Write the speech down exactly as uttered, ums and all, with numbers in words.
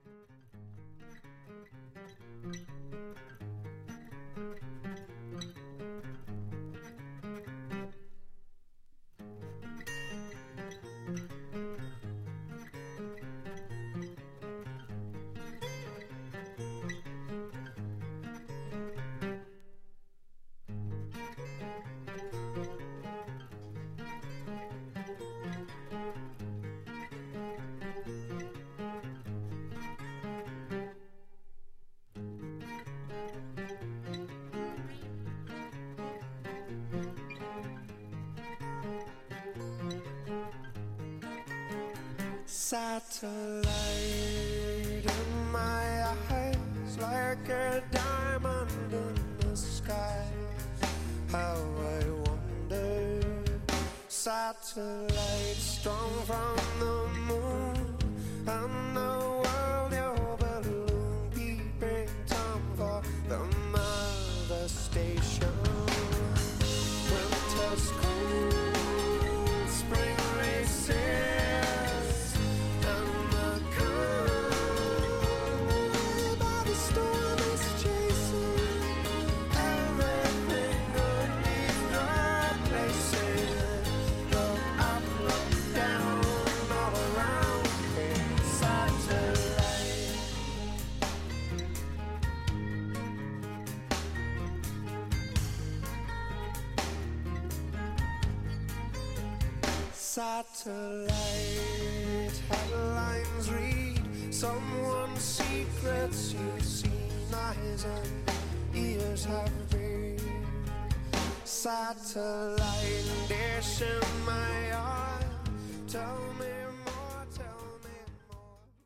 Satellite in my eyes, like a diamond in the sky. How I wonder. Satellite strong from the moon, and the world your balloon, keeping time for the mother station. Winter's cold, spring races. Satellite headlines read someone's secrets you've seen, eyes and ears have read. Satellite dish in my eye, tell me